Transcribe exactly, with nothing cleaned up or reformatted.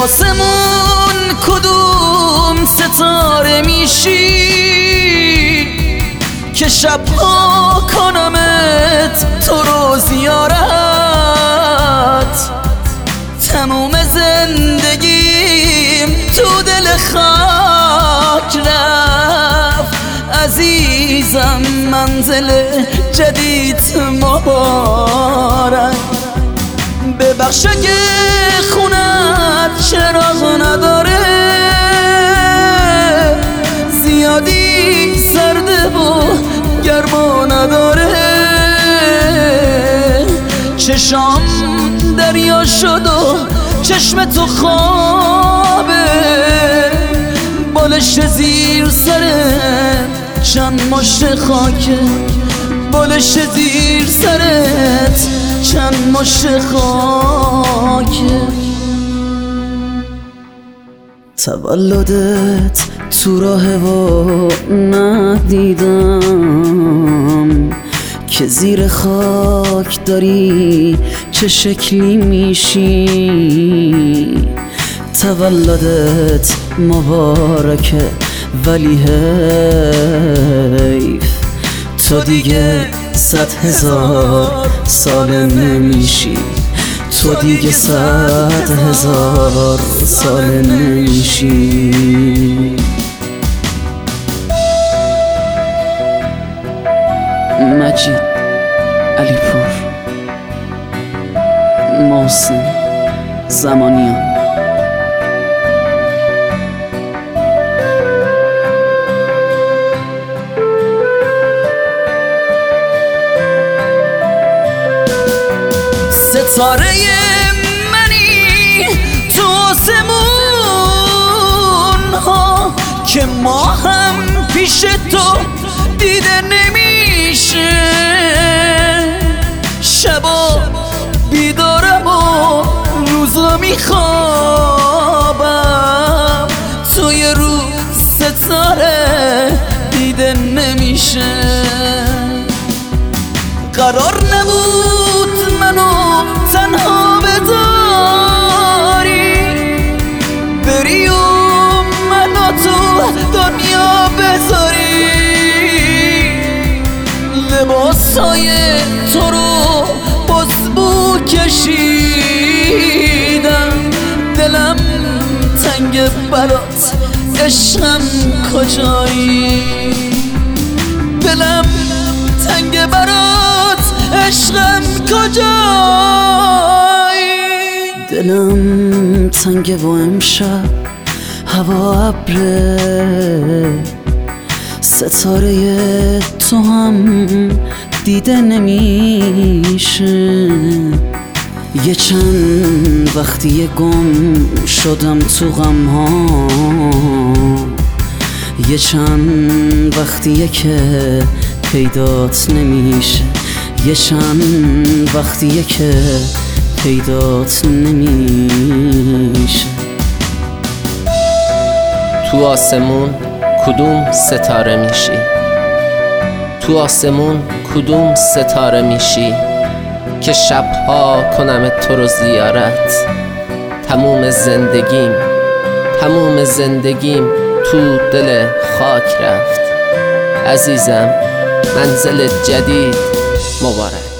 آسمون کدوم ستاره میشی که شبها کنمت تو رو زیارت؟ تموم زندگیم تو دل خاک رفت عزیزم، منزل جدید مبارک. ببخش اگه خونت چراغ نداره، زیادی سرده و گرما نداره. چشام دریا شد و چشم تو خوابه، بالش زیر سرت چند مشت خاکه، بالش زیر سرت چند مشت خاکه. تولدت تو راه و ندیدم که زیر خاک داری چه شکلی میشی. تولدت مبارکه ولی حیف تو دیگه صد هزار سال نمیشی، تو دیگه صد هزار سال نمیشی. مجید علیپور، محسن زمانیان. ستاره منی تو آسمون ها که ما هم پیش تو دیده نمیشه. شبا بیدارم و روزا میخوابم، توی روز ستاره دیده نمیشه. قرار نبود منو تنها بذاری، بری و منو تو دنیا بذاری. لباسای تو رو بازبو کشیدم، دلم تنگ برات عشقم کجایی؟ دلم تنگ برات عشقم کجایی؟ دلم تنگ و امشب هوا ابره، ستاره تو هم دیده نمیشه. یه چند وقتی گم شدم تو غم ها، یه چند وقتیه که پیدات نمیشه، یه چند وقتیه که پیدات نمیشه. تو آسمون کدوم ستاره میشی؟ تو آسمون کدوم ستاره میشی که شبها کنم تو رو زیارت؟ تموم زندگیم تموم زندگیم تو دل خاک رفت عزیزم، منزل جدید مبارک.